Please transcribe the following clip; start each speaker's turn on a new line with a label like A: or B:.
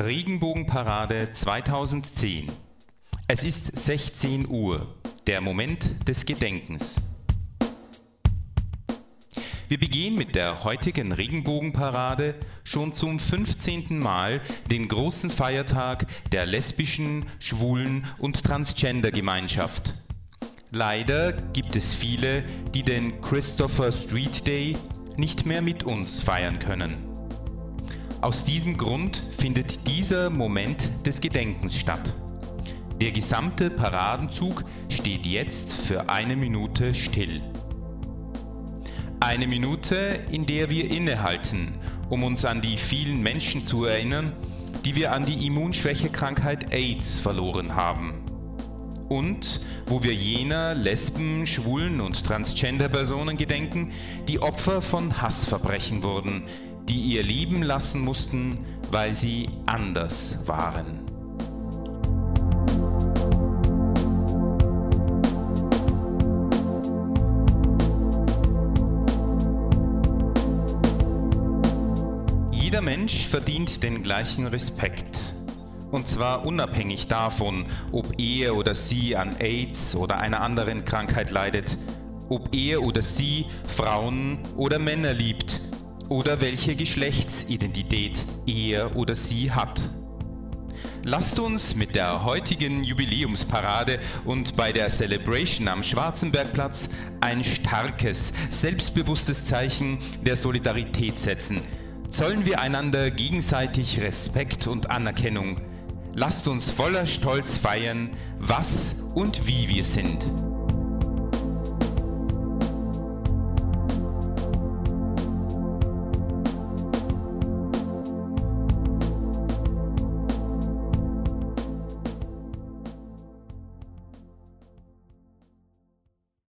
A: Regenbogenparade 2010. Es ist 16 Uhr, der Moment des Gedenkens. Wir begehen mit der heutigen Regenbogenparade schon zum 15. Mal den großen Feiertag der lesbischen, schwulen und Transgender-Gemeinschaft. Leider gibt es viele, die den Christopher Street Day nicht mehr mit uns feiern können. Aus diesem Grund findet dieser Moment des Gedenkens statt. Der gesamte Paradenzug steht jetzt für 1 Minute still. 1 Minute, in der wir innehalten, um uns an die vielen Menschen zu erinnern, die wir an die Immunschwächekrankheit AIDS verloren haben. Und wo wir jener Lesben, Schwulen und Transgender-Personen gedenken, die Opfer von Hassverbrechen wurden, die ihr Leben lassen mussten, weil sie anders waren. Jeder Mensch verdient den gleichen Respekt. Und zwar unabhängig davon, ob er oder sie an AIDS oder einer anderen Krankheit leidet, ob er oder sie Frauen oder Männer liebt oder welche Geschlechtsidentität er oder sie hat. Lasst uns mit der heutigen Jubiläumsparade und bei der Celebration am Schwarzenbergplatz ein starkes, selbstbewusstes Zeichen der Solidarität setzen. Zollen wir einander gegenseitig Respekt und Anerkennung. Lasst uns voller Stolz feiern, was und wie wir sind.